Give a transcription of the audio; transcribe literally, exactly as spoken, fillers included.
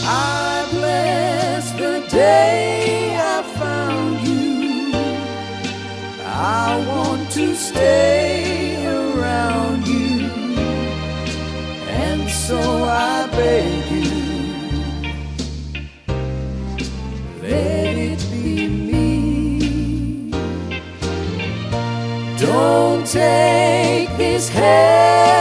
I bless the day I found you. I want to stay around you, and so I beg you, let it be me. Don't take this hand